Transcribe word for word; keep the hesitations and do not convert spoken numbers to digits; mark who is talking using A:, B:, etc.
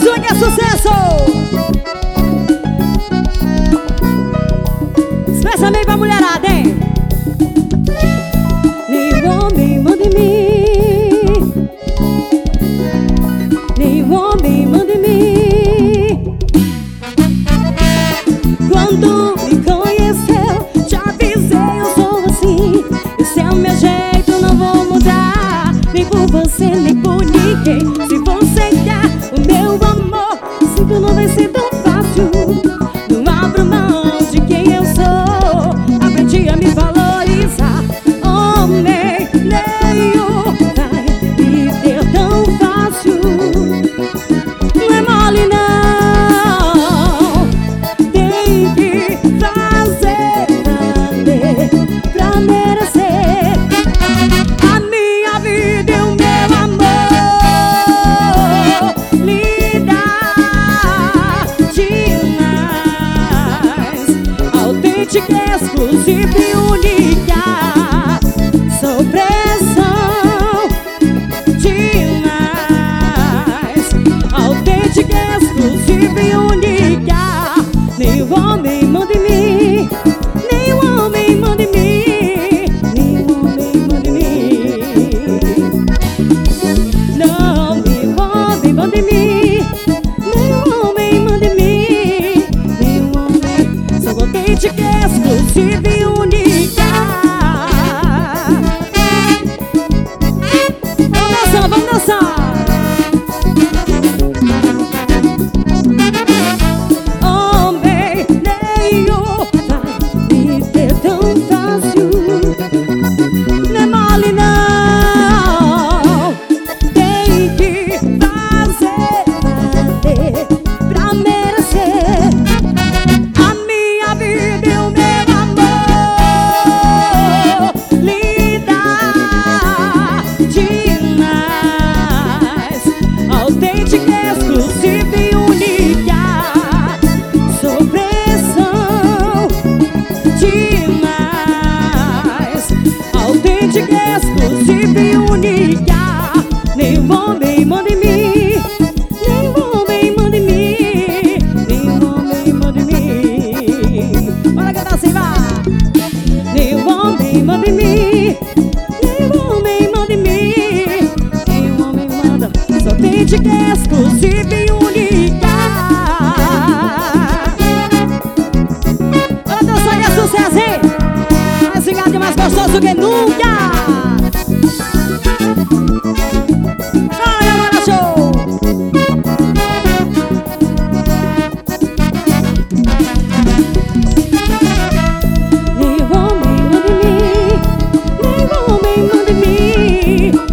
A: Mais um que é sucesso. Especialmente pra mulherada, hein? Nenhum homem manda em mim, nenhum homem manda em mim. Quando me conheceu, te avisei, eu sou assim. Esse é o meu jeito, não vou mudar, nem por você, nem por ninguém. Se você quer o meu amor, sinto, não vai ser tão fácil. Não abro mão de quem eu sou, aprendi a me valorizar. Homem nenhum vai me ter tão fácil. Não é mole não, tem que fazer valer pra merecer a minha vida e o meu amor. Linda demais, autêntica, exclusiva e única. Sou pressão demais, autêntica, exclusiva e única. Nenhum homem manda em mim, nenhum homem manda em mim, nenhum homem manda em mim. Não, nenhum homem manda em mim, nenhum homem manda em mim, nenhum homem. Sou autêntica, exclusiva e única. Vamos dançar, vamos dançar. Homem nenhum vai me ter tão fácil. Não é mole não, tem que fazer valer pra merecer a minha vida e o meu amor. Linda demais, autêntica, exclusiva e única. Sou pressão demais, autêntica, exclusiva e única. Nenhum homem manda em mim, nenhum homem manda em mim, nenhum homem manda em mim. Bora cantar assim, vai. Nenhum homem manda em mim, nenhum homem manda em mim, nenhum homem manda. Sou autêntica, exclusiva e única. Bora dançar e é sucesso, hein? Mais ligado e mais gostoso que nunca. Vai, agora show! Nenhum homem manda em mim, nenhum homem manda em mim,